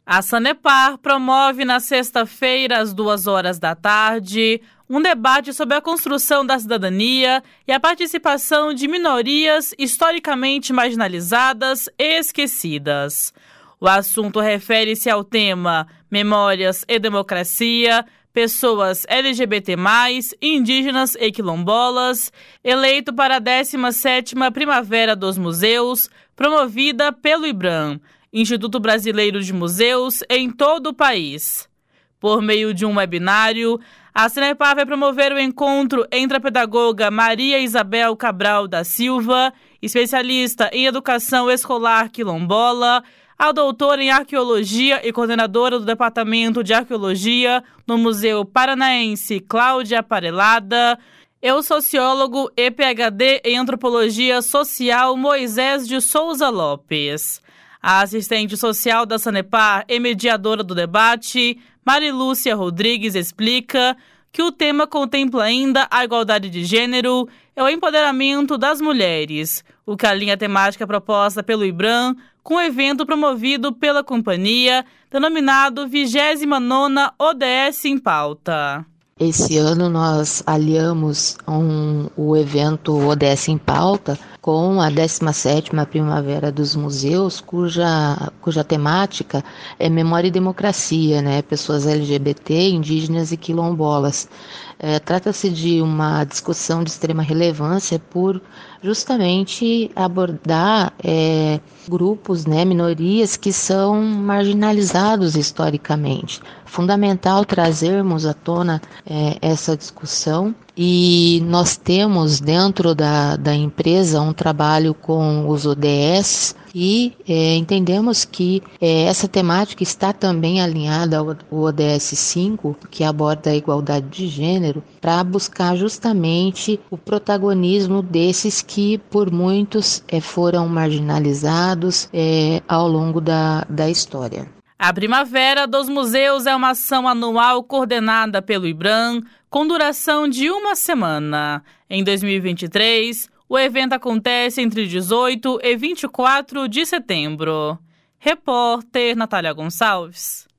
A Sanepar promove na sexta-feira, às 2 da tarde, um debate sobre a construção da cidadania e a participação de minorias historicamente marginalizadas e esquecidas. O assunto refere-se ao tema Memórias e Democracia, pessoas LGBT+, indígenas e quilombolas, eleito para a 17ª Primavera dos Museus, promovida pelo IBRAM, Instituto Brasileiro de Museus, em todo o país. Por meio de um webinário, a Sanepar vai promover o encontro entre a pedagoga Maria Isabel Cabral da Silva, especialista em educação escolar quilombola, a doutora em arqueologia e coordenadora do Departamento de Arqueologia no Museu Paranaense Cláudia Parelada, e o sociólogo e PhD em antropologia social Moisés de Souza Lopes. A assistente social da Sanepar e mediadora do debate, Marilúcia Rodrigues, explica que o tema contempla ainda a igualdade de gênero e o empoderamento das mulheres, o que alinha a temática proposta pelo IBRAM com o evento promovido pela companhia, denominado 29ª ODS em Pauta. Esse ano nós aliamos o evento ODS em Pauta com a 17ª Primavera dos Museus, cuja temática é Memória e Democracia, pessoas LGBT, indígenas e quilombolas. Trata-se de uma discussão de extrema relevância por justamente abordar grupos, minorias que são marginalizados historicamente. Fundamental trazermos à tona essa discussão, e nós temos dentro da empresa um trabalho com os ODS e entendemos que essa temática está também alinhada ao ODS 5, que aborda a igualdade de gênero, para buscar justamente o protagonismo desses que por muitos foram marginalizados ao longo da história. A Primavera dos Museus é uma ação anual coordenada pelo IBRAM, com duração de uma semana. Em 2023, o evento acontece entre 18 e 24 de setembro. Repórter Natália Gonçalves.